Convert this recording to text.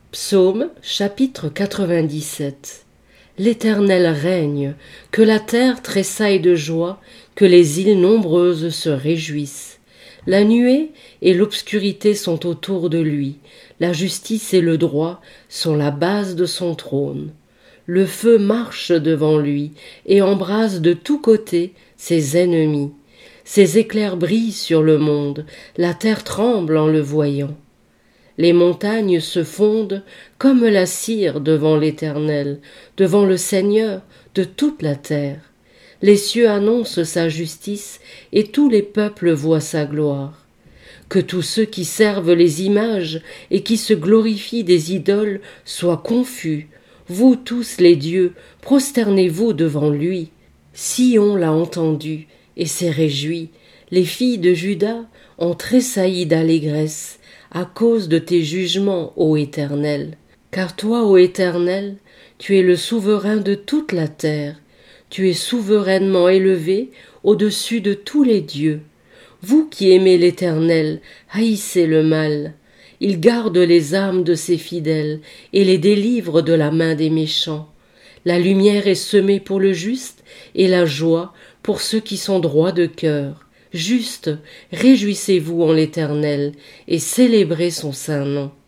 Psaume chapitre 97. L'Éternel règne, que la terre tressaille de joie, que les îles nombreuses se réjouissent. La nuée et l'obscurité sont autour de lui, la justice et le droit sont la base de son trône. Le feu marche devant lui et embrase de tous côtés ses ennemis. Ses éclairs brillent sur le monde, la terre tremble en le voyant. Les montagnes se fondent comme la cire devant l'Éternel, devant le Seigneur de toute la terre. Les cieux annoncent sa justice et tous les peuples voient sa gloire. Que tous ceux qui servent les images et qui se glorifient des idoles soient confus. Vous tous les dieux, prosternez-vous devant lui. Sion l'a entendu et s'est réjoui. Les filles de Juda ont tressailli d'allégresse à cause de tes jugements, ô Éternel. Car toi, ô Éternel, tu es le souverain de toute la terre. Tu es souverainement élevé au-dessus de tous les dieux. Vous qui aimez l'Éternel, haïssez le mal. Il garde les âmes de ses fidèles et les délivre de la main des méchants. La lumière est semée pour le juste et la joie pour ceux qui sont droits de cœur. Juste, réjouissez-vous en l'Éternel et célébrez son saint nom.